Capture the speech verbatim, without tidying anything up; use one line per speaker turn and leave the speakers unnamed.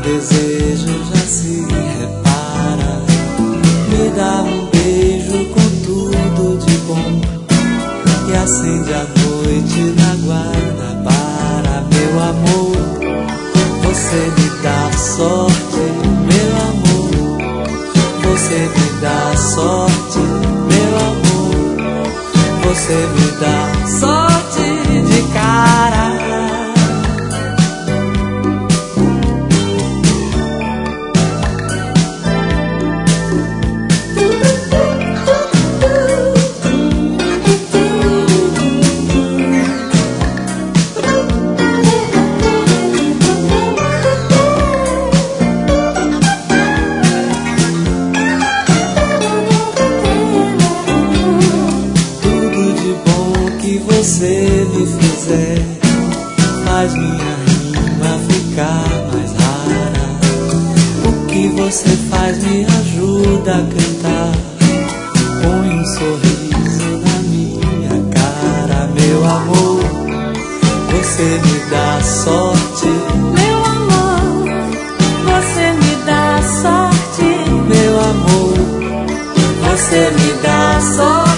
desejo já se repara. Me dá um beijo com tudo de bom e acende a noite na Guanabara. Meu amor, você me dá sorte, meu amor. Você me dá sorte, meu amor. Você me dá sorte de cara. Você me fizer faz minha rima ficar mais rara. O que você faz me ajuda a cantar. Põe um sorriso na minha cara. Meu amor, você me dá sorte.
Meu amor, você me dá sorte.
Meu amor, você me dá sorte.